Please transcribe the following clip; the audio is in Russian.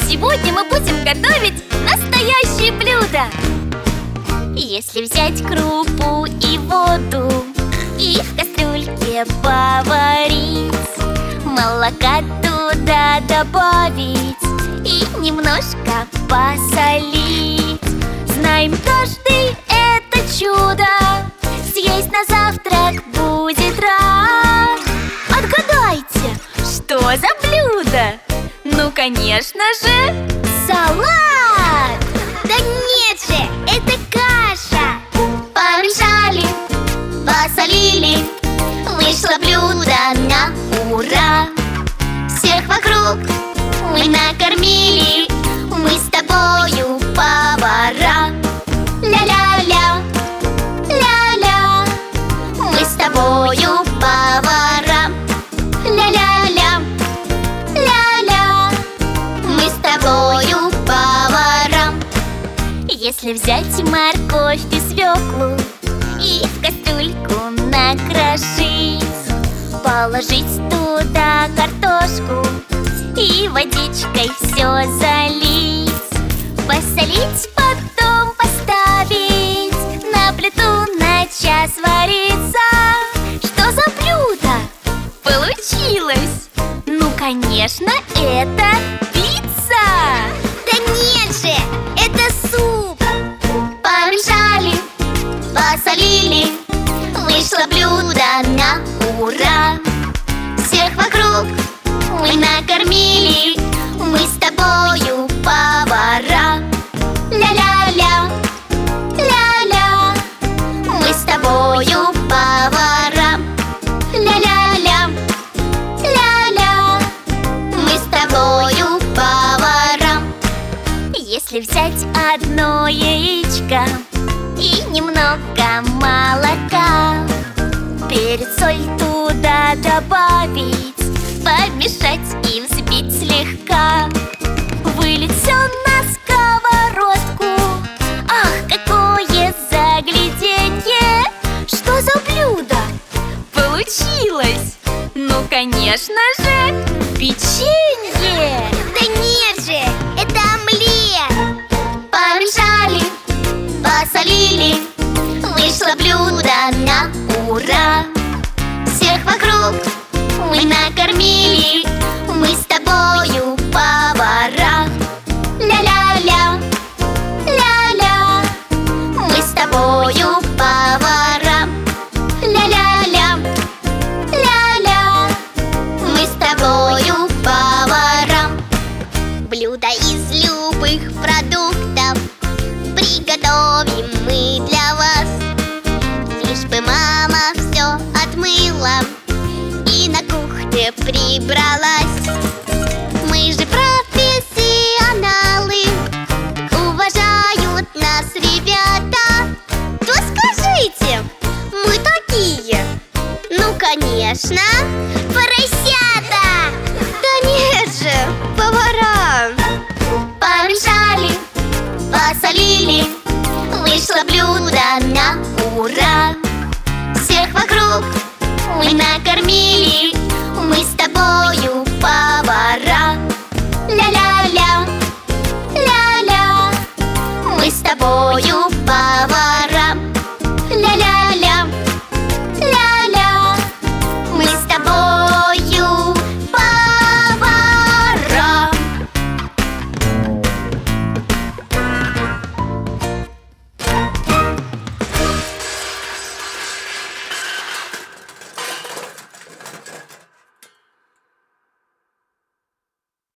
Сегодня мы будем готовить настоящее блюдо. Если взять крупу и воду и в кастрюльке поварить, молока туда добавить и немножко посолить, знаем, каждый это чудо съесть на завтрак будет рад. Отгадайте, что за блюдо? Ну, конечно же, салат! Да нет же, это каша! Помешали, посолили, вышло блюдо на ура. Всех вокруг мы накормили, мы с тобою повара. Ля-ля-ля, ля-ля, мы с тобою повара. Ля-ля-ля, ля-ля, мы с тобою повара. Если взять морковь и свеклу и в кастрюльку накрошить, положить туда картошку и водичкой все залить, посолить, потом поставить на плиту на час вариться. Что за блюдо получилось? Ну, конечно, это пицца! Да нет же, это суп! Помешали, посолили, вышло блюдо на ура. Всех вокруг мы накормили, мы с тобою повара. Ля-ля-ля, ля-ля, мы с тобою повара. Ля-ля-ля, ля-ля, мы с тобою повара. Если взять одно яичко и немного молока, перец, соль туда добавить, помешать и взбить слегка, вылить все на сковородку. Ах, какое загляденье! Что за блюдо получилось? Ну, конечно же, печенье! Да нет же, это омлет! Помешали, посолили, вышло блюдо на ура. Всех вокруг мы накормили, мы с тобою повара. Ля-ля-ля, ля-ля, мы с тобою повара. Ля-ля-ля, ля-ля, мы с тобою повара. Блюдо из любых продуктов приготовим мы для вас. Лишь бы мама все отмыла и на кухне прибралась. Мы же профессионалы, уважают нас ребята. То скажите, мы такие? Ну, конечно, поросята! Да нет же, повара! Помешали, посолили, вышло блюдо на ура. Всех вокруг мы накормили, мы с тобою повара. Ля-ля-ля, ля-ля, мы с тобою